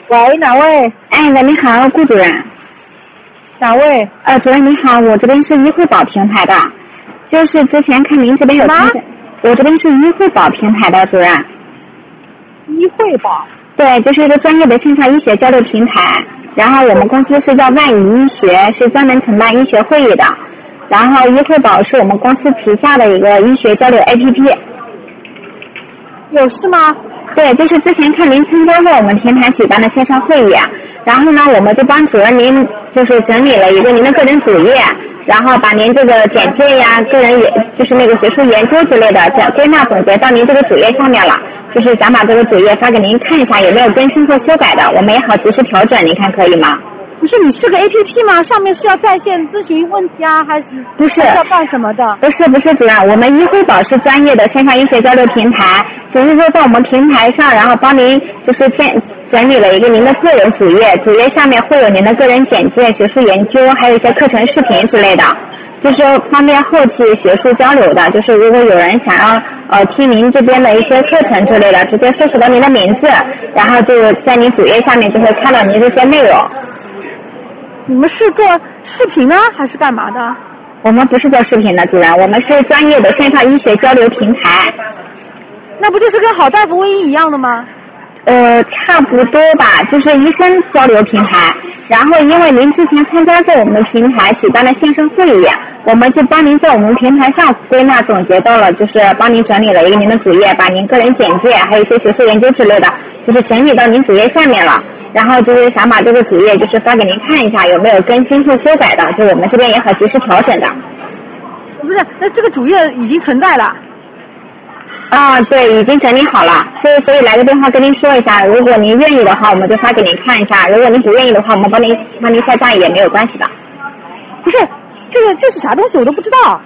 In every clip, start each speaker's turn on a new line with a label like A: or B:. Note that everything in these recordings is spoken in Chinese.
A: 喂，哪位？
B: 哎，喂，你好，顾主任。
A: 哪位？
B: 主任你好，我这边是医惠宝平台的，就是之前看您这边有参加，我这边是医惠宝平台的主任。
A: 医惠宝？
B: 对，就是一个专业的线上医学交流平台。然后我们公司是叫万宜医学，是专门承办医学会议的。然后医惠宝是我们公司旗下的一个医学交流 APP。
A: 有事吗？
B: 对，就是之前看您参加过我们平台举办的线上会议，然后呢，我们就帮主任您就是整理了一个您的个人主页，然后把您这个简介呀、个人就是那个学术研究之类的归纳总结到您这个主页上面了，就是想把这个主页发给您看一下有没有更新或修改的，我们也好及时调整，您看可以吗？
A: 不是，你是个 APP 吗？上面是要在线咨询问题啊，还是
B: 不是
A: 要干什么的？
B: 不是主任，我们医惠宝是专业的线上医学交流平台，只是说在我们平台上，然后帮您就是整理了一个您的个人主页，主页下面会有您的个人简介、学术研究，还有一些课程视频之类的，就是方便后期学术交流的。就是如果有人想要听您这边的一些课程之类的，直接搜索到您的名字，然后就在您主页下面就会看到您这些内容。
A: 你们是做视频呢，还是干嘛的？
B: 我们不是做视频的主任，我们是专业的线上医学交流平台。
A: 那不就是跟好大夫微医一样的吗？
B: 差不多吧，就是医生交流平台。然后因为您之前参加过我们平台举办的线上会议，我们就帮您在我们平台上归纳总结到了，就是帮您整理了一个您的主页，把您个人简介还有一些学术研究之类的，就是整理到您主页下面了。然后就是想把这个主页就是发给您看一下有没有更新或修改的，就我们这边也好及时调整的。
A: 不是，那这个主页已经存在了。
B: 对，已经整理好了，所以来个电话跟您说一下，如果您愿意的话，我们就发给您看一下；如果您不愿意的话，我们帮您下架也没有关系的。
A: 不是，这是啥东西我都不知道。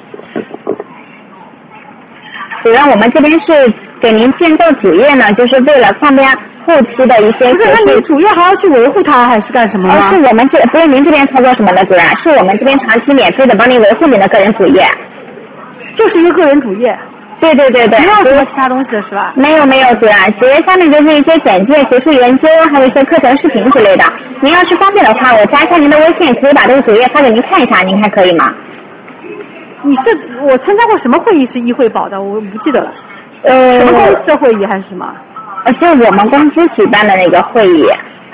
B: 主任，我们这边是给您建造主页呢，就是为了方便后期的一些。
A: 不是，那你主页还要去维护它，还是干什么吗？
B: 是我们不是您这边操作什么的，主任，是我们这边长期免费的帮您维护您的个人主页。
A: 就是一个个人主页。
B: 对，没
A: 有什么其他东西的是吧？
B: 没有，主任，主页下面就是一些简介、学术研究，还有一些课程视频之类的。您要是方便的话，我加一下您的微信，可以把这个主页发给您看一下，您看可以吗？
A: 我参加过什么会议是医惠宝的？我不记得了。什么公司的会议还是什么？
B: 就我们公司举办的那个会议。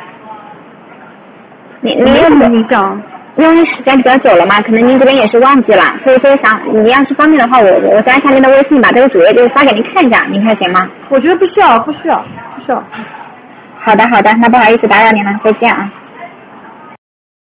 B: 你有没有
A: 印象？
B: 因为时间比较久了嘛，可能您这边也是忘记了，所以说你要是方便的话，我加一下您的微信，把这个主页就发给您看一下，您看行吗？
A: 我觉得不需要。
B: 好的，那不好意思打扰您了，再见啊。